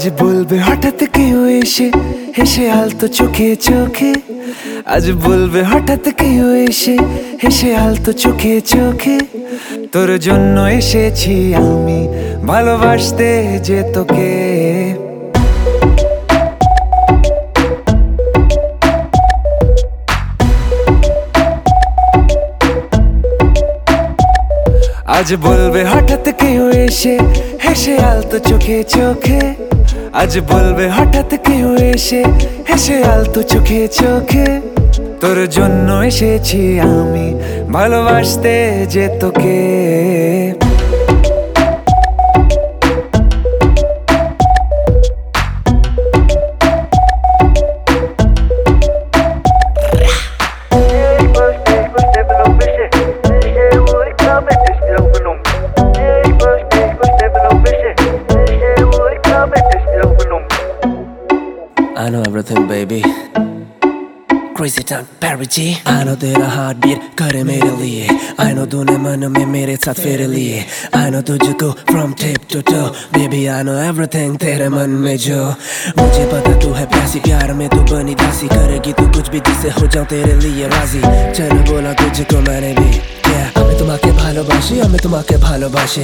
আজ বলবে হঠাৎ কেউ এসে হেসে আলতো চোখে চোখে, আজ বলবে হঠাৎ কেউ এসে হেসে আলতো চোখে চোখে, তোর জন্য এসেছি আমি ভালোবাসতে যে তোকে। আজ বলবে হঠাৎ কেউ এসে হেসে আলতো চোখে চোখে, আজ বলবে হঠাৎ কেউ এসে হেসে আলতো চোখে চোখে, তোর জন্য এসেছি আমি ভালোবাসতে যে তোকে। I know everything, baby. Crazy time, Perry G. I know तेरा heartbeat करे मेरे लिए. I know तूने मन में मेरे साथ फेरे लिए. I know तुझको from tip to toe. Baby, I know everything तेरे मन में जो. मुझे पता तू है प्यासी, प्यार में तू बनी दासी. करेगी तू कुछ भी जिससे हो जाऊं तेरे लिए राजी. चल बोला तुझको मैंने भी. Yeah, আমি তোমাকে ভালোবাসি, আমি তোমাকে ভালোবাসি.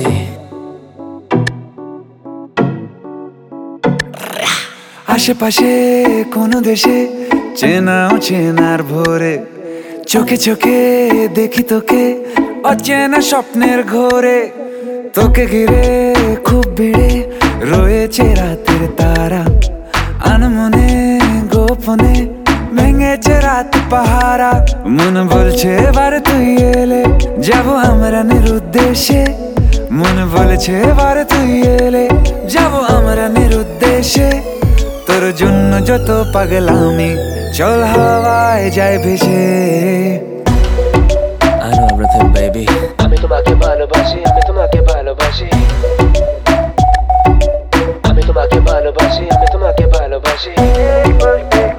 আশেপাশে কোনো দেশে চেনা অচেনার ভোরে, চোখে চোখে দেখি তোকে অচেনা স্বপ্নের ঘোরে, তোকে ঘিরে খুব ভিড়ে রয়েছে রাতের তারা, আনমনে গোপনে ভেঙেছে রাত পাহারা। মন বলছে এবার তুই এলে যাবো আমরা নিরুদ্দেশে, মন বলছে এবার তুই এলে যাবো আমরা নিরুদ্দেশে, তোর জন্য যত পাগলামি চল হাওয়ায় যায় ভেসে। I know everything, baby. আমি তোমাকে ভালোবাসি, আমি তোমাকে ভালোবাসি. আমি তোমাকে ভালোবাসি, আমি তোমাকে ভালোবাসি.